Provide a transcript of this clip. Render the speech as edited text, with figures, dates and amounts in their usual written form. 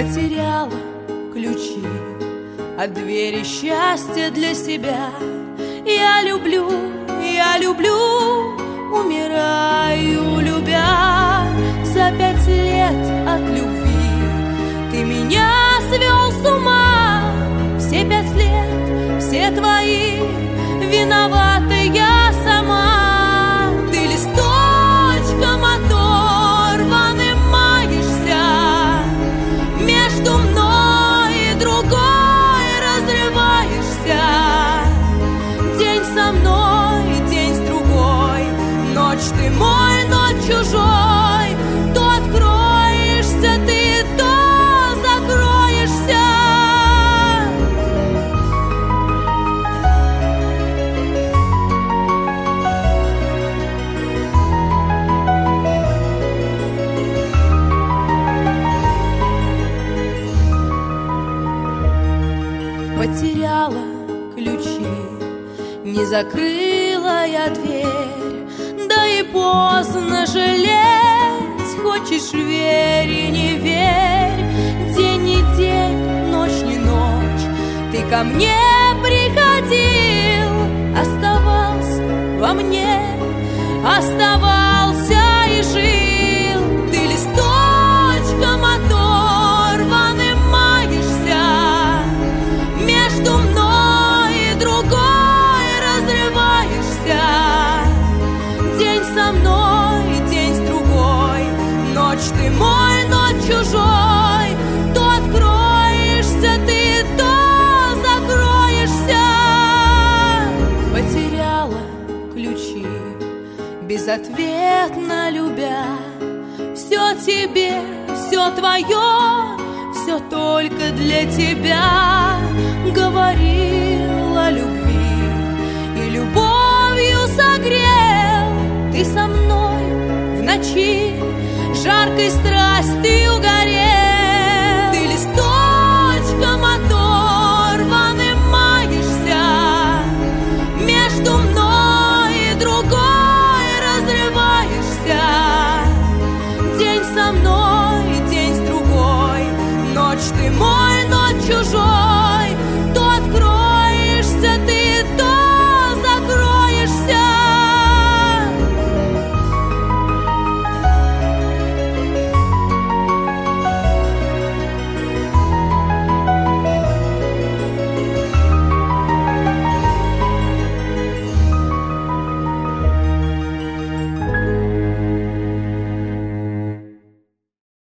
Потеряла ключи от двери счастья для себя. Я люблю, умираю, любя. За 5 лет от любви ты меня свел с ума. Все 5 лет, все твои, виновата я сама. Ты листочком оторванным маешься, между мной и другой разрываешься. День со мной, день с другой, ночь ты мой, ночь чужой. То откроешься ты, то закроешься. Потеряла ключи, не закрыла я дверь. Да и поздно жалеть, хочешь верь и не верь. День не день, ночь не ночь, ты ко мне приходил. Оставался во мне, оставался и жил. Ты листочком оторванным маешься, между мной и другой разрываешься. День со мной, день с другой, ночь ты мой, ночь чужой. То откроешься ты, то закроешься. Потеряла ключи, безответно любя. Все тебе, все твое, все только для тебя. Говорил о любви и любовью согрел. Ты со мной в ночи жаркой страстью горел. Ты листочком оторванным маешься, между мной и другой разрываешься. День со мной, день с другой, ночь ты мой, ночь чужой.